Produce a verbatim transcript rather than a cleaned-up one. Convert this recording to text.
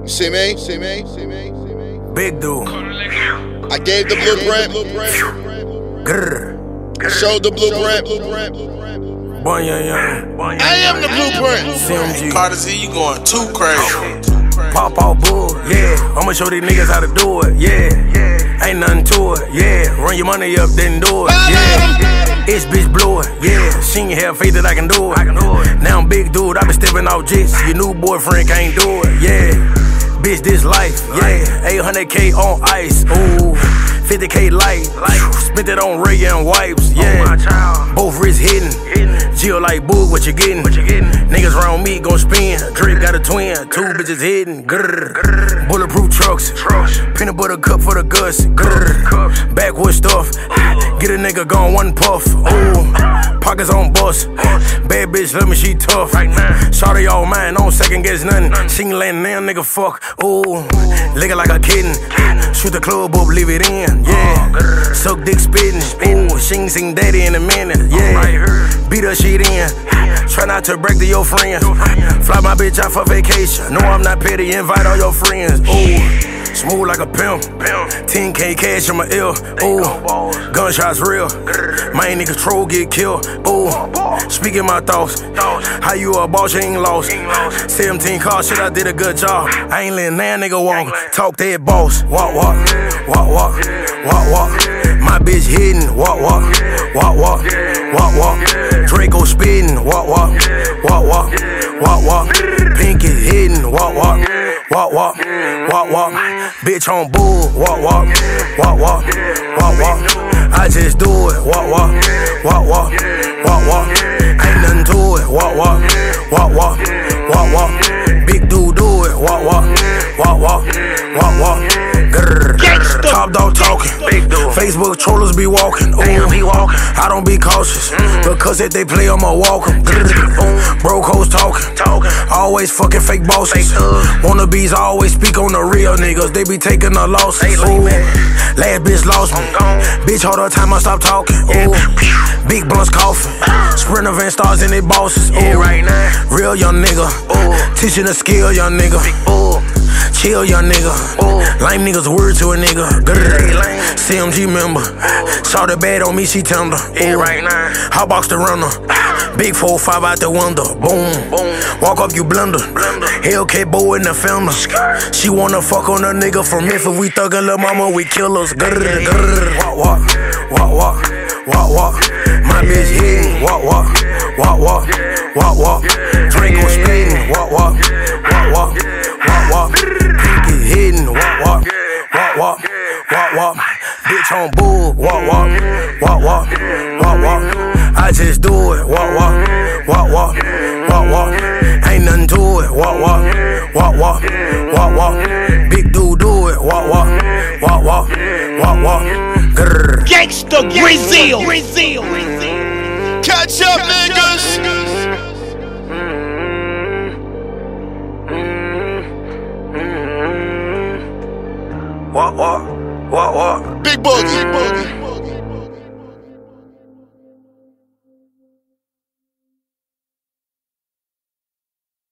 See me? See me? See me? See me? Big dude. I gave the blueprint. Grr. Showed the blueprint. Boy, yeah, yeah. I am the blueprint. C M G. Carter Z, you going too crazy. Pop out bull, yeah. I'ma show these niggas how to do it, yeah. Ain't nothing to it, yeah. Run your money up, then do it, yeah. It's bitch blew it, yeah. She ain't have faith that I can do it. Now I'm big dude, I been stepping out jits. Your new boyfriend can't do it, yeah. Bitch, this life, yeah. eight hundred K on ice, ooh. fifty K light, spent it on Ray and wipes, yeah. Both wrists hitting, Jill like boo, what you getting? Niggas around me gon' spin. Drake got a twin, two bitches hitting. Grrr. Bulletproof trucks, peanut butter cup for the guts. Grrr. Backwood stuff, get a nigga gone one puff. Ooh, pockets on bust. Bad bitch, let me she tough. Shawty all mine, don't second guess nothing. She ain't letting that nigga fuck. Ooh, lick it like a kitten. Shoot the club up, leave it in. Yeah, suck dick spittin'. Ooh, she ain't seen daddy in a minute. Yeah, beat her shit in. Try not to break to your friends. Fly my bitch out for vacation. No, I'm not petty. Invite all your friends. Ooh, smooth like a pimp. ten K cash in my ear. Ooh, gunshots real. My nigga troll get killed. Ooh, speaking my thoughts. How you a boss? You ain't lost. seventeen cars, shit, I did a good job. I ain't letting that nigga walk. Talk that boss. Walk, walk, walk, walk, walk, walk. My bitch hitting. Walk, walk, walk, walk, walk, walk. Draco spitting. Walk, walk, walk, walk, walk, walk. Pinky hitting. Walk, walk, walk, walk, walk, walk. Bitch on bull. Walk, walk, walk, walk, walk, walk. I just do it. Walk, walk, walk, walk, walk, walk. Ain't nothing to it. Walk, walk, walk, walk, walk, walk. Big dude do it. Walk, walk, walk, walk, walk, walk. Grrr. Top dog talking. Facebook trollers be walking. Ooh, be walking. I don't be cautious because if they play, I'ma walk 'em. Bro hoes talking. Always fucking fake bosses. Wannabes always speak on the real niggas. They be taking the losses. Ooh, last bitch lost me. Bitch, hold the time I stop talking. Ooh, big blunts coughing. Sprinter van stars in they bosses. Ooh, real young nigga. Ooh, teaching a skill, young nigga. Ooh, chill, young nigga. Ooh, lame niggas word to a nigga. Grrr. C M G member. Saw the bad on me, she tender. Ooh, hot box the runner. Big four five out the window. Boom. Walk up, you blunder. Hellcat bow in the family. She wanna fuck on a nigga from Memphis. We thuggin' lil' mama, we killers. Grrr, grrr. Walk, walk, walk, walk, walk, walk. My bitch hitting. Walk, walk, walk, walk, walk, walk. Draco spitting. Walk, walk, walk, walk, walk, walk. Pinky hitting. Walk, walk, walk, walk, walk, walk. Bitch on bull. Walk, walk, walk, walk, walk, walk. I just do it. Walk, walk, walk, walk, walk, walk. Ain't nothing to it. Walk, walk, walk, walk, walk, walk. Big dude do it. Walk, walk, walk, walk, walk, walk. Grrr. Gangsta Brazil. Catch up, niggas. Walk, walk, walk, walk. Big boogie.